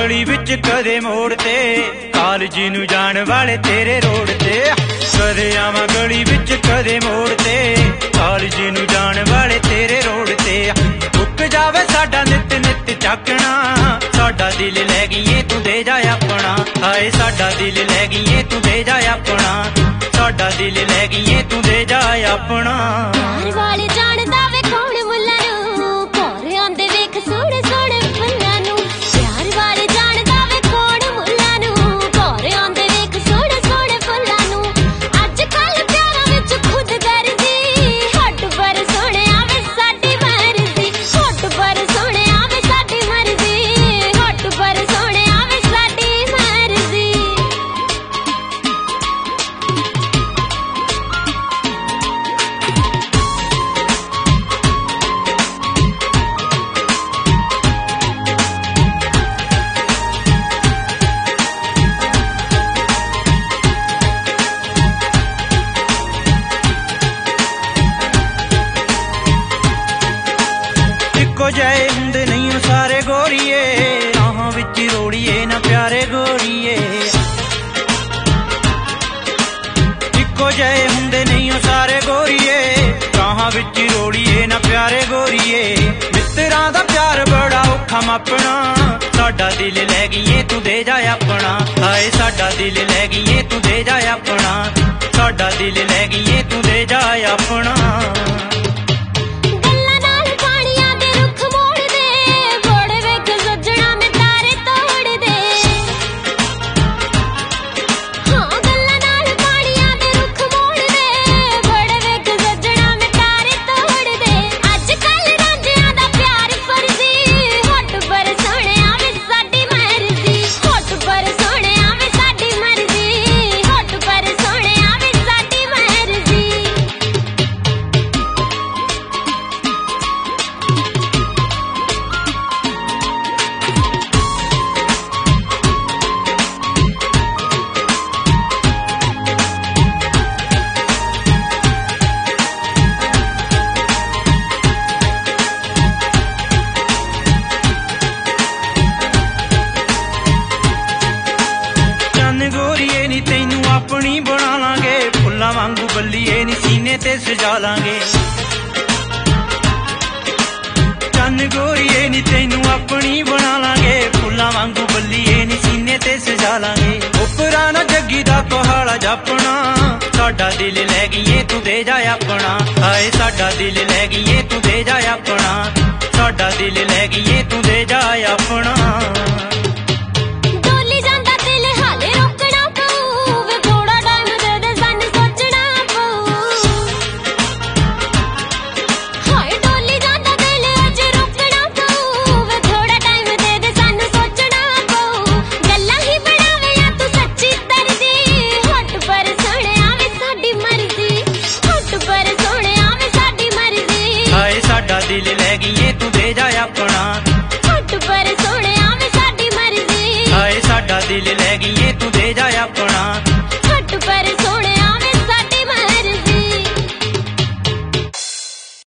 गली विच कदे मोड़ ते कालज नूं जाण वाले तेरे रोड ते। कदे आवां गली विच कदे मोड़ ते कालज नूं जाण वाले तेरे रोड ते। रुक जावे साडा नित नित झाकना, साडा दिल लै गईए तू दे जा अपना। हाय साडा दिल लै गईए तू दे जा अपना, साडा दिल लै गईए तू दे जा अपना। प्यार वाले जानदा वे कौन मुल्लां नूं, घोर आंदे वेख सोहणे सोहणे फुल्लां नूं। प्यार वाले जानदा वे कौन मुल्लां नूं, घोर आंदे वेख सोहणे सोहणे फुल्लां नूं। अज कल प्यारां विच खुद गर्जी, हट पर सोहणे आवे साडी मर्जी। हट पर सोहणे आवे साडी मर्जी, हट पर सोहणे आवे साडी मर्जी। इक्को जहे हुंदे नहीं सारे गोरीए, राहां विच रोड़िए ना प्यारे गोरीए। इक्को जहे हुंदे नहीं सारे गोरीए, राहां विच रोड़िए ना प्यारे गोरीए। मित्तरां दा प्यार बड़ा औखा मापना, साडा दिल लै गईए तू दे जा अपना। हाय साडा दिल लै गईए तू दे जा अपना, साडा दिल लै गईए तू दे जा अपना। अपनी बना लांगे फुल्लां वांगू बल्लीए नी सीने ते सजा लांगे। चन्न गोरीए नी तैनू अपनी बना लांगे, फुल्लां वांगू बल्लीए नी सीने ते सजा लांगे। उपरा ना जग्गी दा कोहाड़ा जापना, साडा दिल लै गईए तू दे जा अपना। हाय साडा दिल लै गईए तू दे जा अपना, साडा दिल लै गईए तू दे जा अपना। साडा दिल लै गईए तू दे जा अपना, हट पर सोहणे आवे साडी मर्जी। हाय साडा दिल लै गईए तू दे जा अपना।